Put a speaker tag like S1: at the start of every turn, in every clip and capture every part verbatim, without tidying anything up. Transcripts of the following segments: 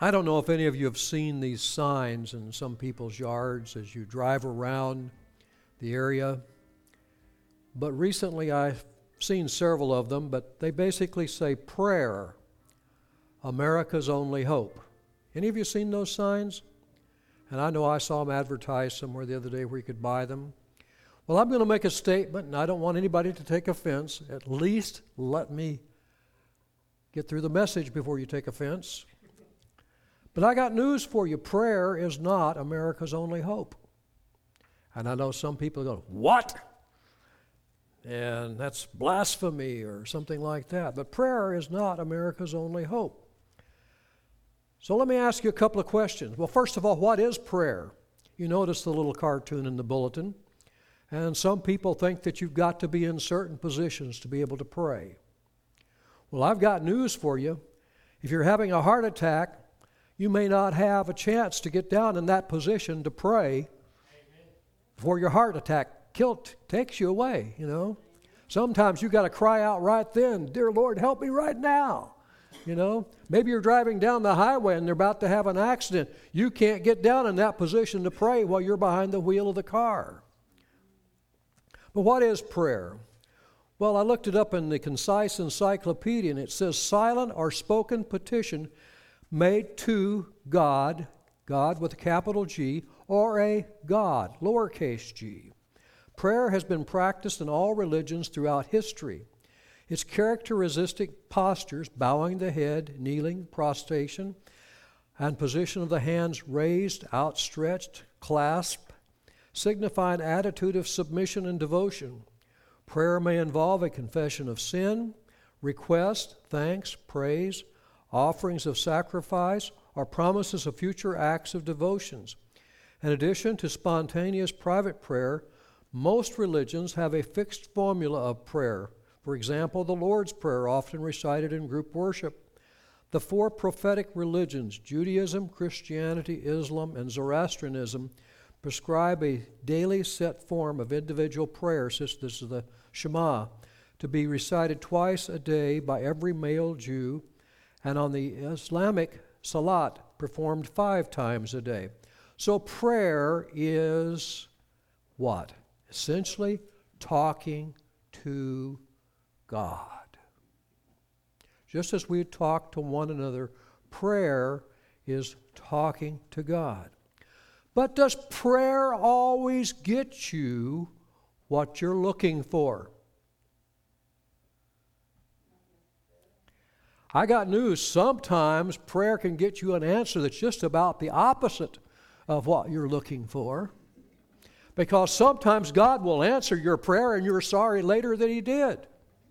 S1: I don't know if any of you have seen these signs in some people's yards as you drive around the area, but recently I've seen several of them, but they basically say prayer, America's only hope. Any of you seen those signs? And I know I saw them advertised somewhere the other day where you could buy them. Well, I'm going to make a statement, and I don't want anybody to take offense. At least let me get through the message before you take offense. But I got news for you. Prayer is not America's only hope. And I know some people go, what? And that's blasphemy or something like that. But prayer is not America's only hope. So let me ask you a couple of questions. Well, first of all, what is prayer? You notice the little cartoon in the bulletin. And some people think that you've got to be in certain positions to be able to pray. Well, I've got news for you. If you're having a heart attack, you may not have a chance to get down in that position to pray Amen. Before your heart attack kill, t- takes you away, you know. Sometimes you got to cry out right then, dear Lord, help me right now, you know. Maybe you're driving down the highway and they're about to have an accident. You can't get down in that position to pray while you're behind the wheel of the car. But what is prayer? Well, I looked it up in the Concise Encyclopedia, and it says silent or spoken petition made to God, God with a capital G, or a God, lowercase g. Prayer has been practiced in all religions throughout history. Its characteristic postures, bowing the head, kneeling, prostration, and position of the hands raised, outstretched, clasped, signify an attitude of submission and devotion. Prayer may involve a confession of sin, request, thanks, praise, offerings of sacrifice, or promises of future acts of devotions. In addition to spontaneous private prayer, most religions have a fixed formula of prayer. For example, the Lord's Prayer, often recited in group worship. The four prophetic religions, Judaism, Christianity, Islam, and Zoroastrianism, prescribe a daily set form of individual prayer, since this is the Shema, to be recited twice a day by every male Jew, and on the Islamic Salat, performed five times a day. So prayer is what? Essentially talking to God. Just as we talk to one another, prayer is talking to God. But does prayer always get you what you're looking for? I got news. Sometimes prayer can get you an answer that's just about the opposite of what you're looking for. Because sometimes God will answer your prayer and you're sorry later that He did.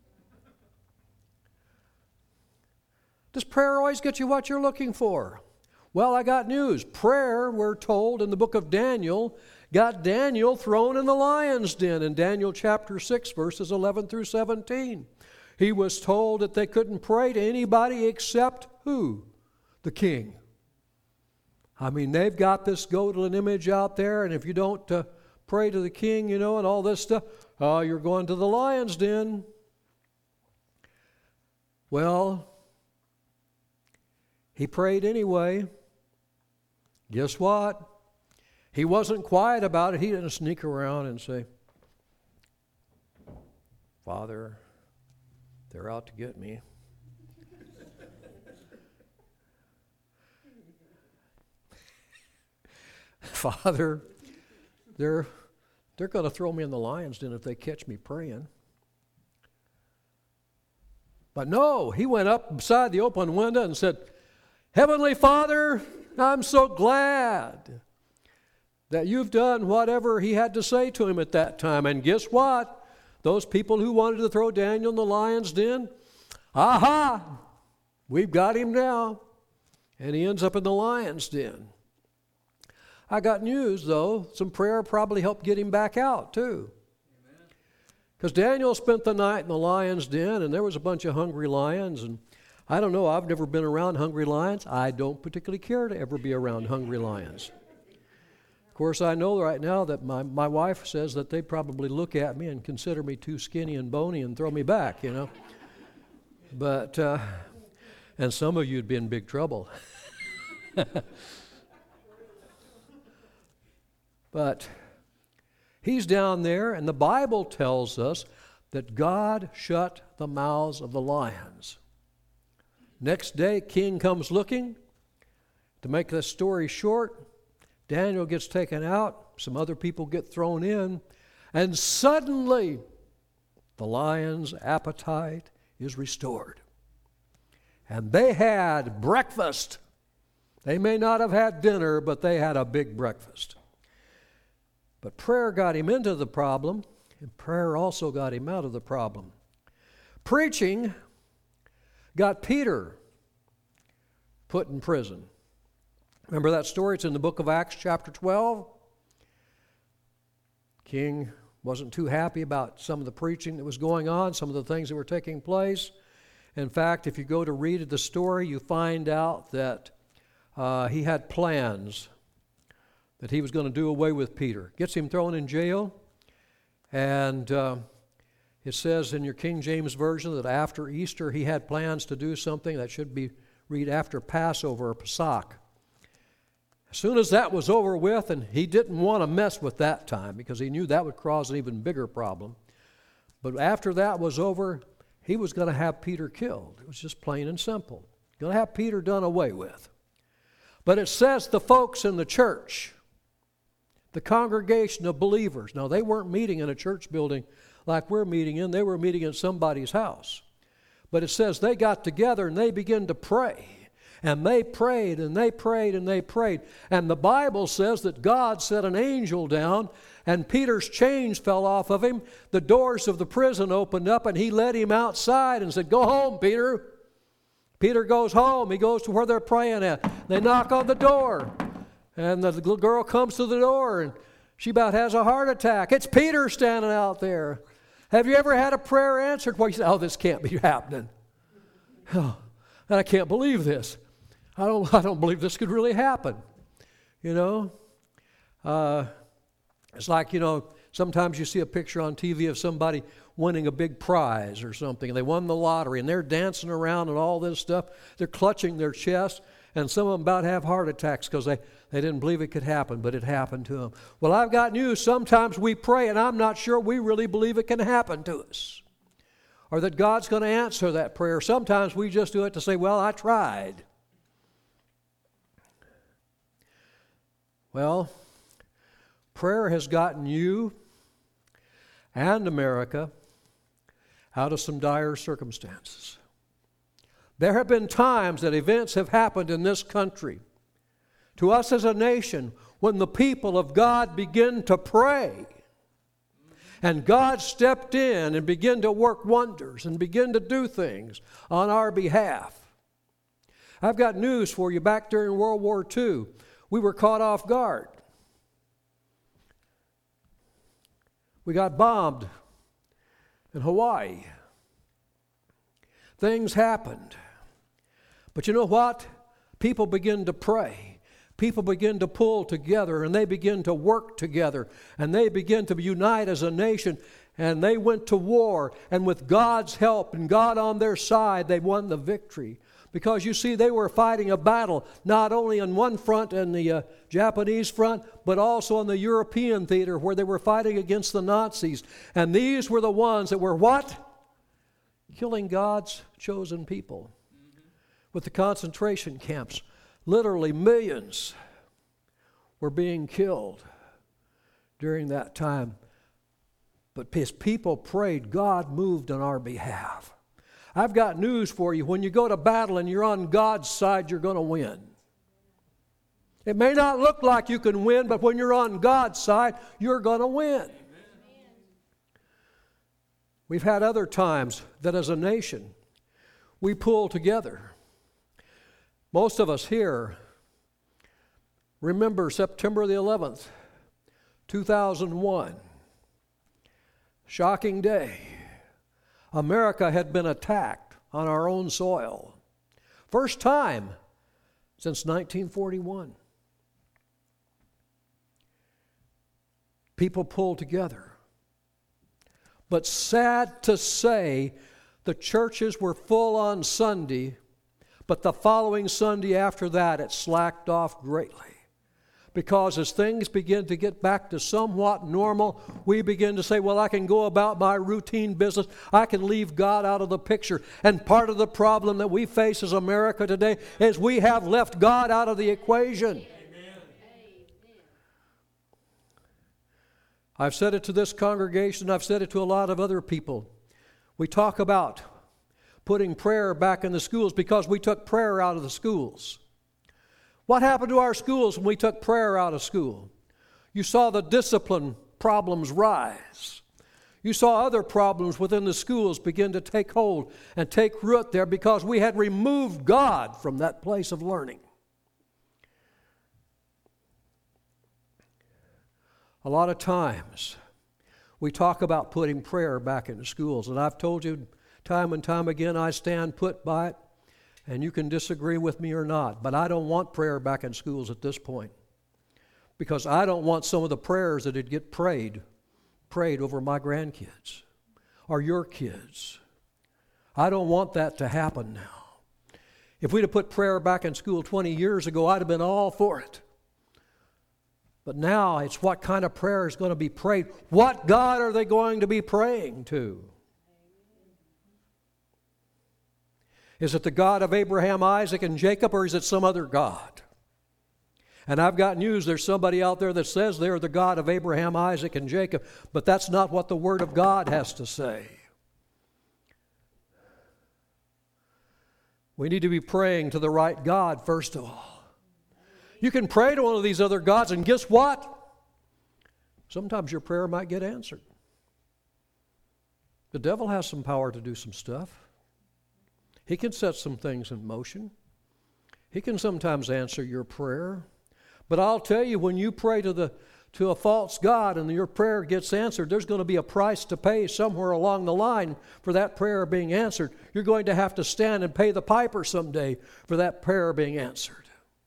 S1: Does prayer always get you what you're looking for? Well, I got news. Prayer, we're told in the book of Daniel, got Daniel thrown in the lion's den in Daniel chapter six, verses eleven through seventeen. He was told that they couldn't pray to anybody except who? The king. I mean, they've got this golden image out there, and if you don't uh, pray to the king, you know, and all this stuff, oh, you're going to the lion's den. Well, he prayed anyway. Guess what? He wasn't quiet about it. He didn't sneak around and say, Father, they're out to get me. Father, they're, they're going to throw me in the lion's den if they catch me praying. But no, he went up beside the open window and said, Heavenly Father, I'm so glad that you've done whatever he had to say to him at that time. And guess what? Those people who wanted to throw Daniel in the lion's den, aha, we've got him now. And he ends up in the lion's den. I got news, though. Some prayer probably helped get him back out, too. Because Daniel spent the night in the lion's den, and there was a bunch of hungry lions. And I don't know, I've never been around hungry lions. I don't particularly care to ever be around hungry lions. Of course, I know right now that my, my wife says that they probably look at me and consider me too skinny and bony and throw me back, you know. But, uh, and some of you would be in big trouble. But he's down there, and the Bible tells us that God shut the mouths of the lions. Next day, king comes looking. To make the story short, Daniel gets taken out, some other people get thrown in, and suddenly the lion's appetite is restored. And they had breakfast. They may not have had dinner, but they had a big breakfast. But prayer got him into the problem, and prayer also got him out of the problem. Preaching got Peter put in prison. Remember that story? It's in the book of Acts chapter twelve. King wasn't too happy about some of the preaching that was going on, some of the things that were taking place. In fact, if you go to read the story, you find out that uh, he had plans that he was going to do away with Peter. Gets him thrown in jail, and uh, it says in your King James Version that after Easter he had plans to do something that should be read after Passover or Pesach. As soon as that was over with, and he didn't want to mess with that time because he knew that would cause an even bigger problem. But after that was over, he was going to have Peter killed. It was just plain and simple. Going to have Peter done away with. But it says the folks in the church, the congregation of believers, now they weren't meeting in a church building like we're meeting in. They were meeting in somebody's house. But it says they got together and they began to pray. And they prayed and they prayed and they prayed. And the Bible says that God sent an angel down and Peter's chains fell off of him. The doors of the prison opened up and he led him outside and said, "Go home, Peter." Peter goes home. He goes to where they're praying at. They knock on the door. And the little girl comes to the door and she about has a heart attack. It's Peter standing out there. Have you ever had a prayer answered? Well, you say, "Oh, this can't be happening. Oh, I can't believe this. I don't, I don't believe this could really happen." You know? Uh, it's like, you know, sometimes you see a picture on T V of somebody winning a big prize or something, and they won the lottery, and they're dancing around and all this stuff. They're clutching their chest, and some of them about to have heart attacks because they, they didn't believe it could happen, but it happened to them. Well, I've got news. Sometimes we pray, and I'm not sure we really believe it can happen to us, or that God's going to answer that prayer. Sometimes we just do it to say, "Well, I tried." Well, prayer has gotten you and America out of some dire circumstances. There have been times that events have happened in this country, to us as a nation, when the people of God begin to pray. And God stepped in and began to work wonders and begin to do things on our behalf. I've got news for you. Back during World War Two, we were caught off guard. We got bombed in Hawaii. Things happened. But you know what? People begin to pray. People begin to pull together, and they begin to work together, and they begin to unite as a nation, and they went to war, and with God's help and God on their side, they won the victory. Because you see, they were fighting a battle not only on one front, in the uh, Japanese front, but also on the European theater where they were fighting against the Nazis. And these were the ones that were what? Killing God's chosen people. Mm-hmm. With the concentration camps, literally millions were being killed during that time. But as people prayed, God moved on our behalf. I've got news for you. When you go to battle and you're on God's side, you're going to win. It may not look like you can win, but when you're on God's side, you're going to win. Amen. We've had other times that as a nation, we pull together. Most of us here remember September the eleventh, two thousand one. Shocking day. America had been attacked on our own soil. First time since nineteen forty-one. People pulled together. But sad to say, the churches were full on Sunday, But the following Sunday after that, it slacked off greatly. Because as things begin to get back to somewhat normal, we begin to say, well, I can go about my routine business. I can leave God out of the picture. And part of the problem that we face as America today is we have left God out of the equation. Amen. I've said it to this congregation. I've said it to a lot of other people. We talk about putting prayer back in the schools because we took prayer out of the schools. What happened to our schools when we took prayer out of school? You saw the discipline problems rise. You saw other problems within the schools begin to take hold and take root there because we had removed God from that place of learning. A lot of times we talk about putting prayer back into schools, and I've told you time and time again I stand put by it. And you can disagree with me or not, but I don't want prayer back in schools at this point because I don't want some of the prayers that would get prayed, prayed over my grandkids or your kids. I don't want that to happen now. If we'd have put prayer back in school twenty years ago, I'd have been all for it. But now it's what kind of prayer is going to be prayed. What God are they going to be praying to? Is it the God of Abraham, Isaac, and Jacob, or is it some other God? And I've got news. There's somebody out there that says they're the God of Abraham, Isaac, and Jacob, but that's not what the Word of God has to say. We need to be praying to the right God, first of all. You can pray to one of these other gods, and guess what? Sometimes your prayer might get answered. The devil has some power to do some stuff. He can set some things in motion. He can sometimes answer your prayer. But I'll tell you, when you pray to the to a false god and your prayer gets answered, there's going to be a price to pay somewhere along the line for that prayer being answered. You're going to have to stand and pay the piper someday for that prayer being answered.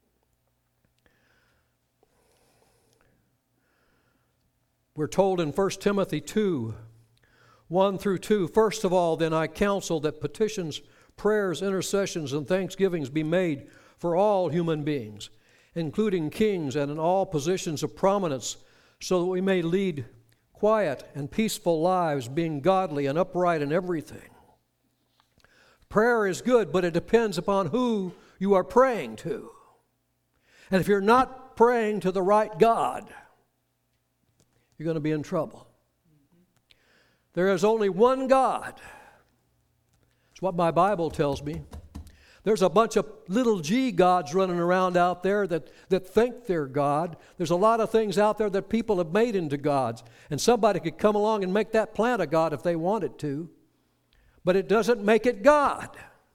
S1: We're told in First Timothy two, one through two, first of all, then I counsel that petitions, prayers, intercessions, and thanksgivings be made for all human beings, including kings and in all positions of prominence, so that we may lead quiet and peaceful lives, being godly and upright in everything. Prayer is good, but it depends upon who you are praying to. And if you're not praying to the right God, you're going to be in trouble. There is only one God. It's what my Bible tells me. There's a bunch of little g gods running around out there that, that think they're God. There's a lot of things out there that people have made into gods. And somebody could come along and make that plant a god if they wanted to. But it doesn't make it God.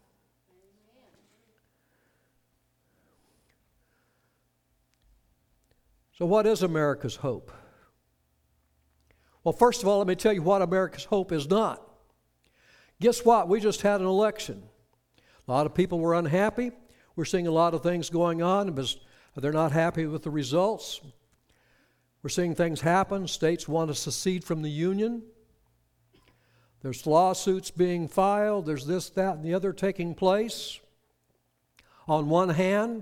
S1: So what is America's hope? Well, first of all, let me tell you what America's hope is not. Guess what? We just had an election. A lot of people were unhappy. We're seeing a lot of things going on, but they're not happy with the results. We're seeing things happen. States want to secede from the Union. There's lawsuits being filed. There's this, that, and the other taking place on one hand.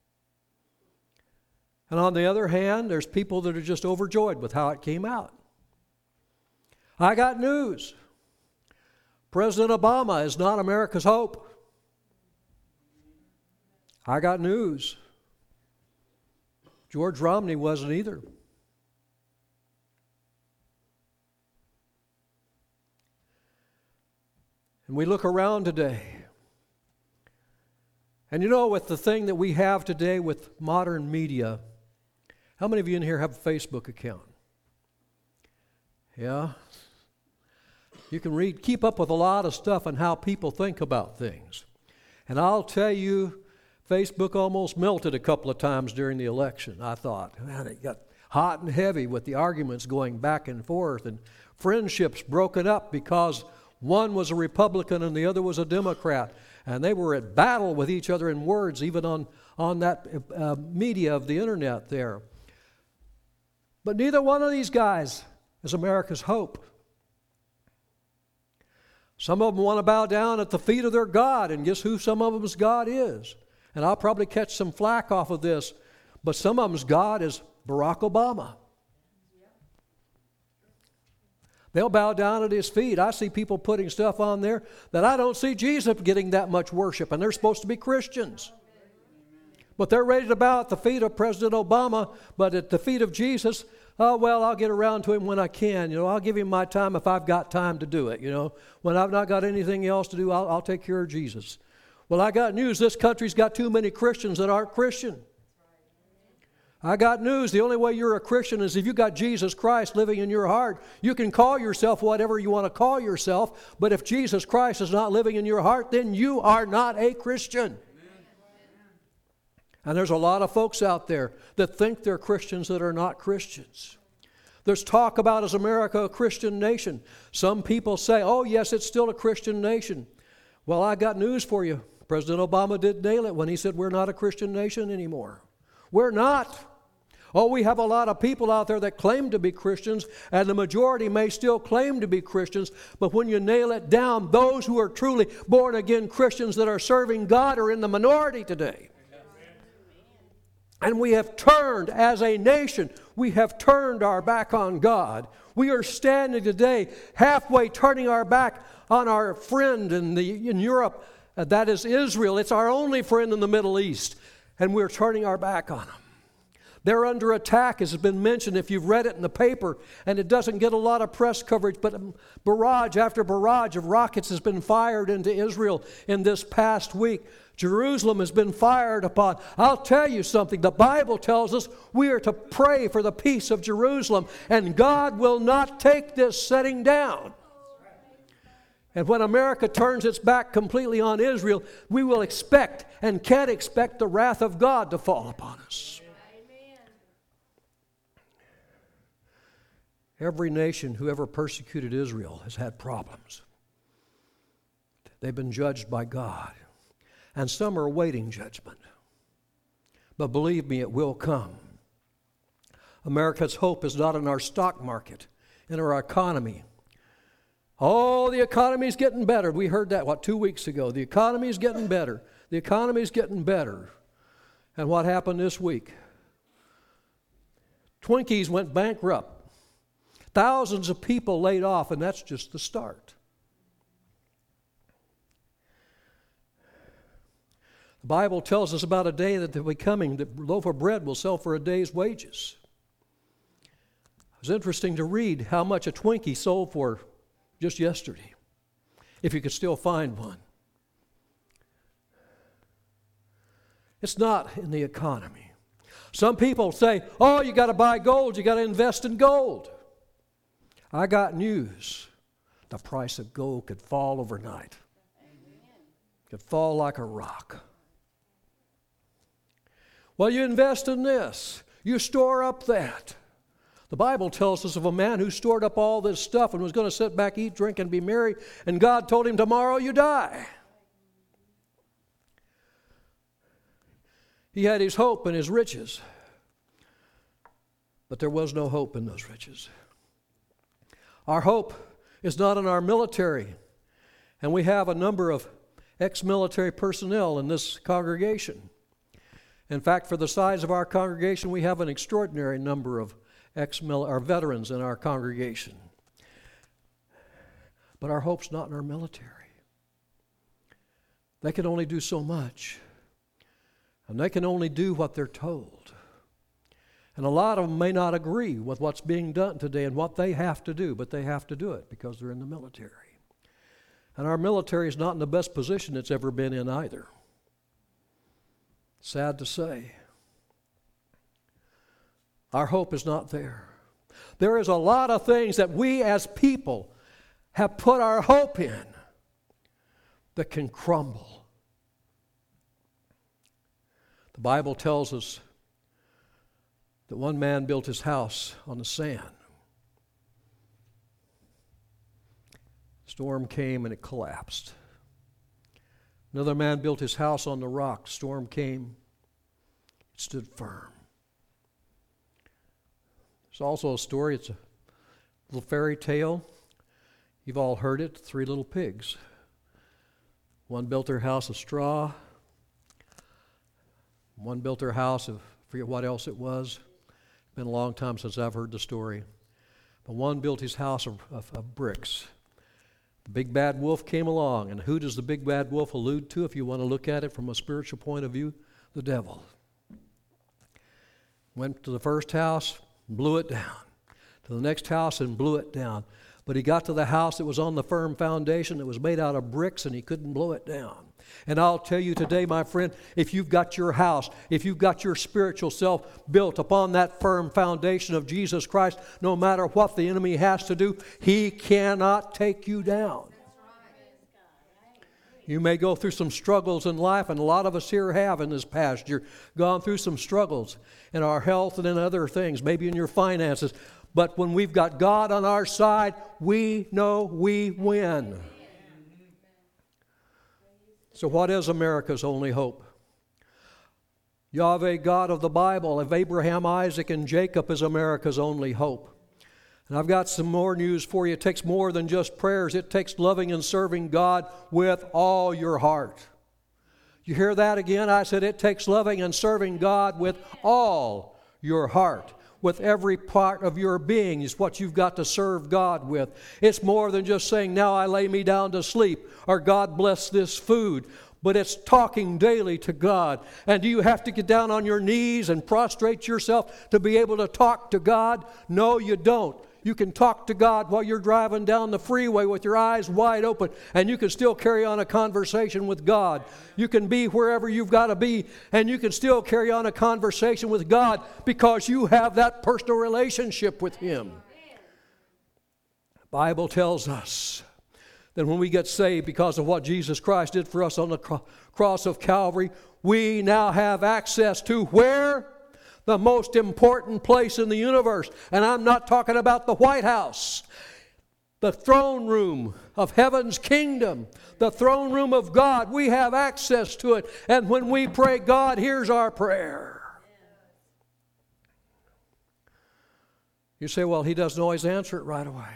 S1: And on the other hand, there's people that are just overjoyed with how it came out. I got news. President Obama is not America's hope. I got news. George Romney wasn't either. And we look around today. And you know, with the thing that we have today with modern media, how many of you in here have a Facebook account? Yeah? You can read, keep up with a lot of stuff on how people think about things. And I'll tell you, Facebook almost melted a couple of times during the election. I thought, man, it got hot and heavy with the arguments going back and forth, and friendships broken up because one was a Republican and the other was a Democrat. And they were at battle with each other in words, even on, on that uh, media of the internet there. But neither one of these guys is America's hope. Some of them want to bow down at the feet of their God, and guess who some of them's God is? And I'll probably catch some flack off of this, but some of them's God is Barack Obama. They'll bow down at his feet. I see people putting stuff on there that I don't see Jesus getting that much worship, and they're supposed to be Christians. But they're ready to bow at the feet of President Obama, but at the feet of Jesus, oh, well, I'll get around to him when I can. You know, I'll give him my time if I've got time to do it. You know, when I've not got anything else to do, I'll, I'll take care of Jesus. Well, I got news. This country's got too many Christians that aren't Christian. I got news. The only way you're a Christian is if you got Jesus Christ living in your heart. You can call yourself whatever you want to call yourself, but if Jesus Christ is not living in your heart, then you are not a Christian. And there's a lot of folks out there that think they're Christians that are not Christians. There's talk about, is America a Christian nation? Some people say, oh, yes, it's still a Christian nation. Well, I got news for you. President Obama did nail it when he said we're not a Christian nation anymore. We're not. Oh, we have a lot of people out there that claim to be Christians, and the majority may still claim to be Christians, but when you nail it down, those who are truly born-again Christians that are serving God are in the minority today. And we have turned, as a nation, we have turned our back on God. We are standing today halfway turning our back on our friend in, the, in Europe. Uh, that is Israel. It's our only friend in the Middle East. And we're turning our back on them. They're under attack, as has been mentioned if you've read it in the paper, and it doesn't get a lot of press coverage, but barrage after barrage of rockets has been fired into Israel in this past week. Jerusalem has been fired upon. I'll tell you something. The Bible tells us we are to pray for the peace of Jerusalem, and God will not take this setting down. And when America turns its back completely on Israel, we will expect and can expect the wrath of God to fall upon us. Every nation who ever persecuted Israel has had problems. They've been judged by God. And some are awaiting judgment. But believe me, it will come. America's hope is not in our stock market, in our economy. Oh, the economy's getting better. We heard that, what, two weeks ago. The economy's getting better. The economy's getting better. And what happened this week? Twinkies went bankrupt. Thousands of people laid off, and that's just the start. The Bible tells us about a day that will be coming, that a loaf of bread will sell for a day's wages. It was interesting to read how much a Twinkie sold for just yesterday, if you could still find one. It's not in the economy. Some people say, oh, you got to buy gold, you got to invest in gold. I got news. The price of gold could fall overnight. Could fall like a rock. Well, you invest in this. You store up that. The Bible tells us of a man who stored up all this stuff and was going to sit back, eat, drink, and be merry, and God told him, tomorrow you die. He had his hope and his riches, but there was no hope in those riches. Our hope is not in our military, and we have a number of ex-military personnel in this congregation. In fact, for the size of our congregation, we have an extraordinary number of ex-mil- or veterans in our congregation. But our hope's not in our military. They can only do so much, and they can only do what they're told. And a lot of them may not agree with what's being done today and what they have to do, but they have to do it because they're in the military. And our military is not in the best position it's ever been in either. Sad to say. Our hope is not there. There is a lot of things that we as people have put our hope in that can crumble. The Bible tells us that one man built his house on the sand. Storm came and it collapsed. Another man built his house on the rock. Storm came, it stood firm. There's also a story, it's a little fairy tale. You've all heard it, three little pigs. One built their house of straw. One built their house of, I forget what else it was. It's been a long time since I've heard the story. But one built his house of, of, of bricks. The big bad wolf came along, and who does the big bad wolf allude to if you want to look at it from a spiritual point of view? The devil. Went to the first house, blew it down. To the next house and blew it down. But he got to the house that was on the firm foundation that was made out of bricks, and he couldn't blow it down. And I'll tell you today, my friend, if you've got your house, if you've got your spiritual self built upon that firm foundation of Jesus Christ, no matter what the enemy has to do, he cannot take you down. You may go through some struggles in life, and a lot of us here have in this past year gone through some struggles in our health and in other things, maybe in your finances. But when we've got God on our side, we know we win. So what is America's only hope? Yahweh, God of the Bible, of Abraham, Isaac, and Jacob, is America's only hope. And I've got some more news for you. It takes more than just prayers. It takes loving and serving God with all your heart. You hear that again? I said it takes loving and serving God with all your heart. With every part of your being is what you've got to serve God with. It's more than just saying, now I lay me down to sleep, or God bless this food. But it's talking daily to God. And do you have to get down on your knees and prostrate yourself to be able to talk to God? No, you don't. You can talk to God while you're driving down the freeway with your eyes wide open, and you can still carry on a conversation with God. You can be wherever you've got to be, and you can still carry on a conversation with God because you have that personal relationship with Him. The Bible tells us that when we get saved because of what Jesus Christ did for us on the cro- cross of Calvary, we now have access to where? The most important place in the universe. And I'm not talking about the White House. The throne room of heaven's kingdom. The throne room of God. We have access to it. And when we pray, God hears our prayer. You say, well, He doesn't always answer it right away.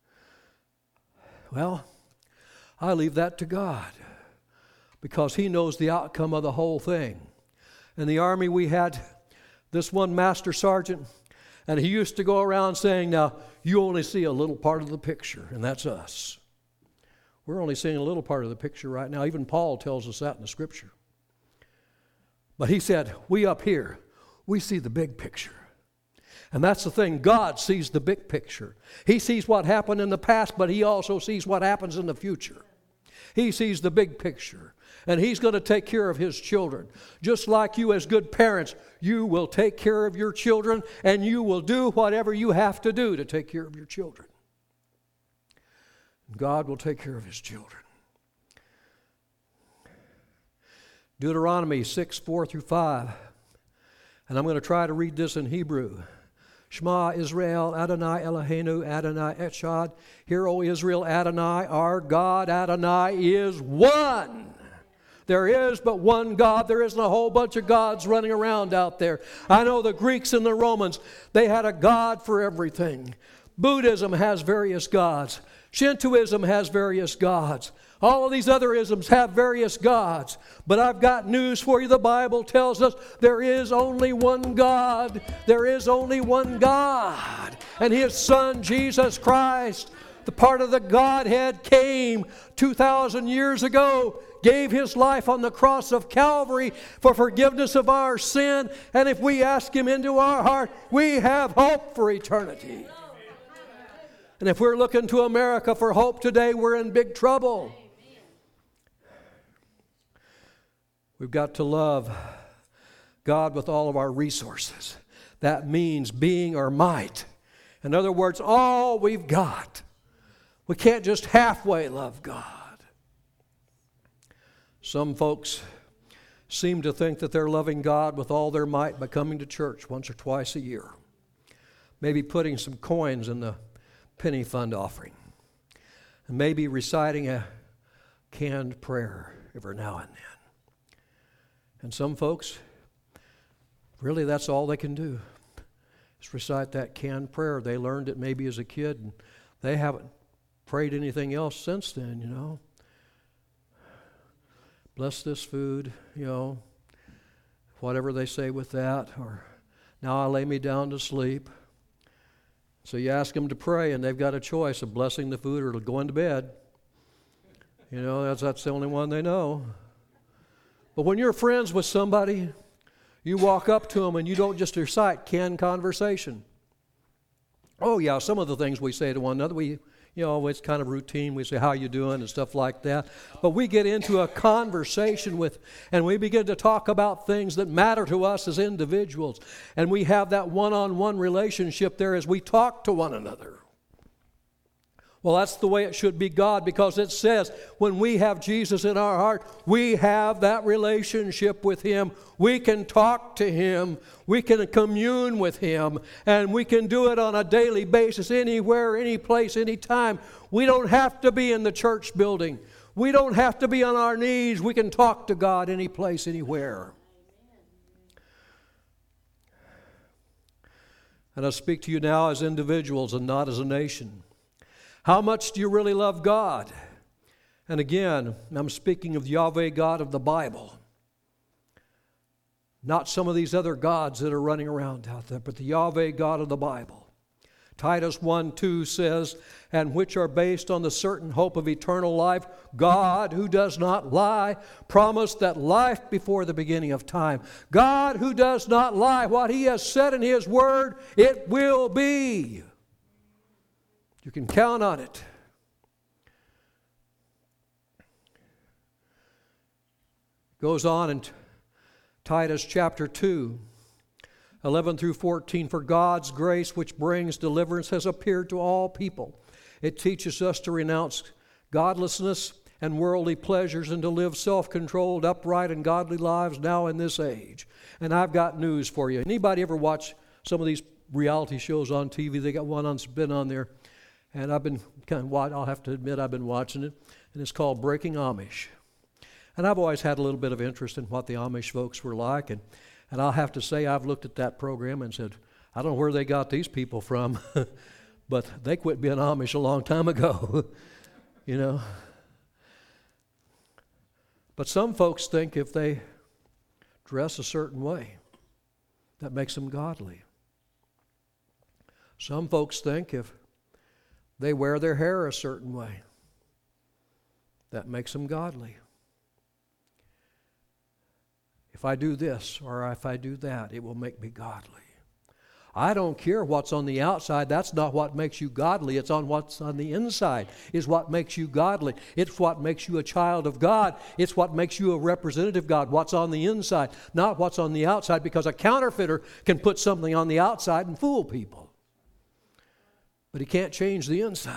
S1: Well, I leave that to God, because He knows the outcome of the whole thing. In the Army, we had this one master sergeant, and he used to go around saying, now, you only see a little part of the picture, and that's us. We're only seeing a little part of the picture right now. Even Paul tells us that in the Scripture. But he said, we up here, we see the big picture. And that's the thing. God sees the big picture. He sees what happened in the past, but He also sees what happens in the future. He sees the big picture. And He's going to take care of His children. Just like you as good parents, you will take care of your children, and you will do whatever you have to do to take care of your children. God will take care of His children. Deuteronomy six, four through five. And I'm going to try to read this in Hebrew. Shema Israel, Adonai Eloheinu, Adonai Echad. Hear, O Israel, Adonai, our God, Adonai is one. There is but one God. There isn't a whole bunch of gods running around out there. I know the Greeks and the Romans, they had a God for everything. Buddhism has various gods. Shintoism has various gods. All of these other isms have various gods. But I've got news for you. The Bible tells us there is only one God. There is only one God. And His Son, Jesus Christ, the part of the Godhead, came two thousand years ago, gave His life on the cross of Calvary for forgiveness of our sin. And if we ask Him into our heart, we have hope for eternity. And if we're looking to America for hope today, we're in big trouble. We've got to love God with all of our resources. That means being or might. In other words, all we've got. We can't just halfway love God. Some folks seem to think that they're loving God with all their might by coming to church once or twice a year. Maybe putting some coins in the penny fund offering. And maybe reciting a canned prayer every now and then. And some folks, really that's all they can do, is recite that canned prayer. They learned it maybe as a kid, and they haven't prayed anything else since then, you know. Bless this food, you know, whatever they say with that, or now I lay me down to sleep. So you ask them to pray, and they've got a choice of blessing the food or going to bed. You know, that's, that's the only one they know. But when you're friends with somebody, you walk up to them and you don't just recite canned conversation. Oh, yeah, some of the things we say to one another, we, you know, it's kind of routine. We say, how you doing, and stuff like that. But we get into a conversation with, and we begin to talk about things that matter to us as individuals. And we have that one-on-one relationship there as we talk to one another. Well, that's the way it should be God, because it says when we have Jesus in our heart, we have that relationship with Him. We can talk to Him. We can commune with Him. And we can do it on a daily basis, anywhere, any place, any time. We don't have to be in the church building. We don't have to be on our knees. We can talk to God any place, anywhere. And I speak to you now as individuals and not as a nation. How much do you really love God? And again, I'm speaking of the Yahweh God of the Bible. Not some of these other gods that are running around out there, but the Yahweh God of the Bible. Titus one two says, and which are based on the certain hope of eternal life, God, who does not lie, promised that life before the beginning of time. God, who does not lie, what He has said in His Word, it will be. You can count on it. Goes on in Titus chapter two, eleven through fourteen. For God's grace which brings deliverance has appeared to all people. It teaches us to renounce godlessness and worldly pleasures and to live self-controlled, upright, and godly lives now in this age. And I've got news for you. Anybody ever watch some of these reality shows on T V? They got one on, been on there. And I've been kind of, I'll have to admit I've been watching it, and it's called Breaking Amish. And I've always had a little bit of interest in what the Amish folks were like, and, and I'll have to say I've looked at that program and said, I don't know where they got these people from, but they quit being Amish a long time ago, you know. But some folks think if they dress a certain way, that makes them godly. Some folks think if they wear their hair a certain way, that makes them godly. If I do this or if I do that, it will make me godly. I don't care what's on the outside. That's not what makes you godly. It's on what's on the inside is what makes you godly. It's what makes you a child of God. It's what makes you a representative of God. What's on the inside, not what's on the outside, because a counterfeiter can put something on the outside and fool people. But he can't change the inside.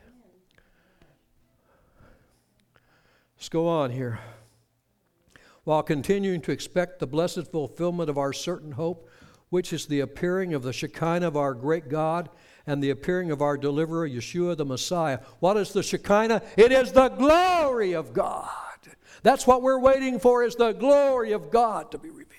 S1: Let's go on here. While continuing to expect the blessed fulfillment of our certain hope, which is the appearing of the Shekinah of our great God and the appearing of our deliverer, Yeshua the Messiah. What is the Shekinah? It is the glory of God. That's what we're waiting for, is the glory of God to be revealed.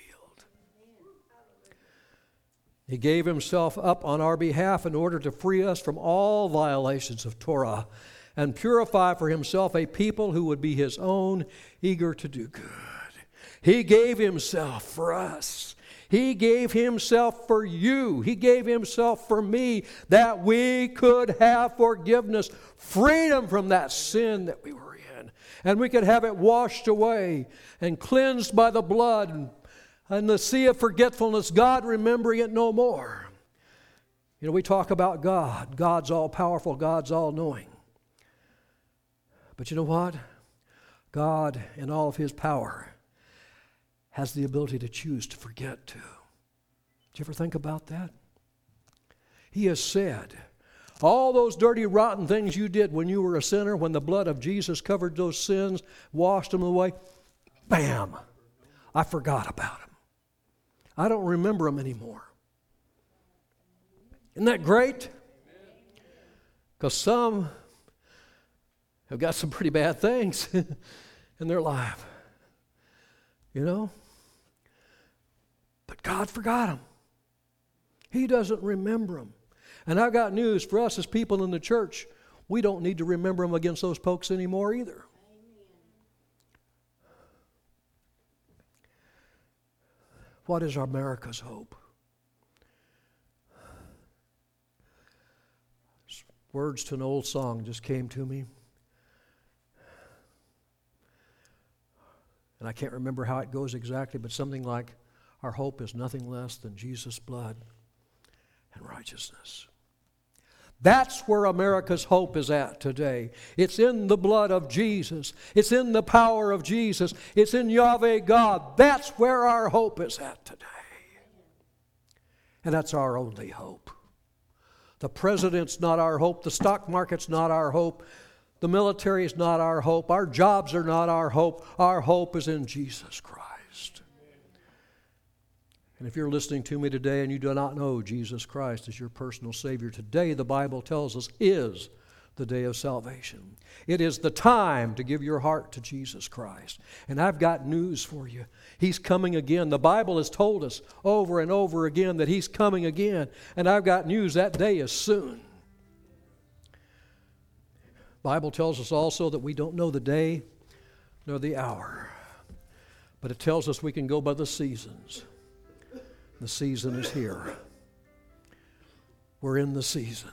S1: He gave Himself up on our behalf in order to free us from all violations of Torah and purify for Himself a people who would be His own, eager to do good. He gave Himself for us. He gave Himself for you. He gave Himself for me that we could have forgiveness, freedom from that sin that we were in. And we could have it washed away and cleansed by the blood and And the sea of forgetfulness, God remembering it no more. You know, we talk about God. God's all-powerful. God's all-knowing. But you know what? God, in all of His power, has the ability to choose to forget too. Did you ever think about that? He has said, all those dirty, rotten things you did when you were a sinner, when the blood of Jesus covered those sins, washed them away, bam, I forgot about them. I don't remember them anymore. Isn't that great? Because some have got some pretty bad things in their life. You know? But God forgot them. He doesn't remember them. And I've got news for us as people in the church. we don't need to remember them against those folks anymore either. What is America's hope? Words to an old song just came to me. And I can't remember how it goes exactly, but something like, our hope is nothing less than Jesus' blood and righteousness. That's where America's hope is at today. It's in the blood of Jesus. It's in the power of Jesus. It's in Yahweh God. That's where our hope is at today. And that's our only hope. The president's not our hope. The stock market's not our hope. The military is not our hope. Our jobs are not our hope. Our hope is in Jesus Christ. And if you're listening to me today and you do not know Jesus Christ as your personal Savior, today the Bible tells us is the day of salvation. It is the time to give your heart to Jesus Christ. And I've got news for you. He's coming again. The Bible has told us over and over again that He's coming again. And I've got news, that day is soon. The Bible tells us also that we don't know the day nor the hour. But it tells us we can go by the seasons. The season is here. We're in the season.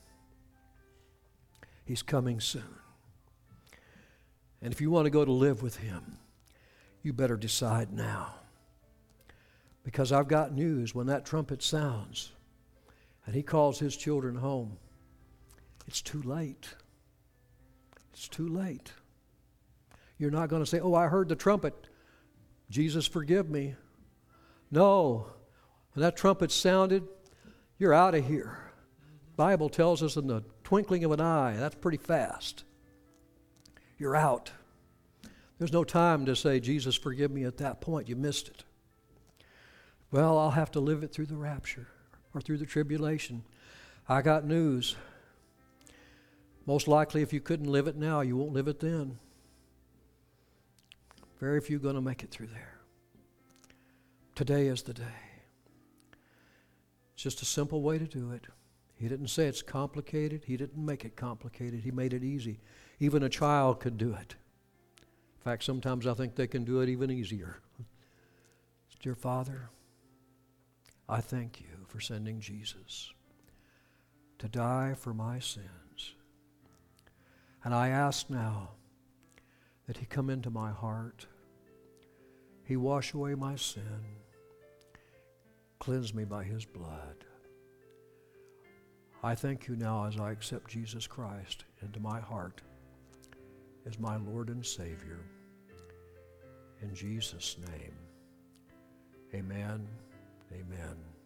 S1: He's coming soon. And if you want to go to live with Him, you better decide now. Because I've got news. When that trumpet sounds and He calls His children home, it's too late. It's too late. You're not going to say, oh, I heard the trumpet. Jesus, forgive me. No. When that trumpet sounded, you're out of here. The Bible tells us in the twinkling of an eye, that's pretty fast. You're out. There's no time to say, Jesus, forgive me at that point. You missed it. Well, I'll have to live it through the rapture or through the tribulation. I got news. Most likely, if you couldn't live it now, you won't live it then. Very few are going to make it through there. Today is the day. It's just a simple way to do it. He didn't say it's complicated. He didn't make it complicated. He made it easy. Even a child could do it. In fact, sometimes I think they can do it even easier. Dear Father, I thank you for sending Jesus to die for my sins. And I ask now that He come into my heart. He wash away my sin. Cleanse me by His blood. I thank you now as I accept Jesus Christ into my heart as my Lord and Savior. In Jesus' name, amen, amen.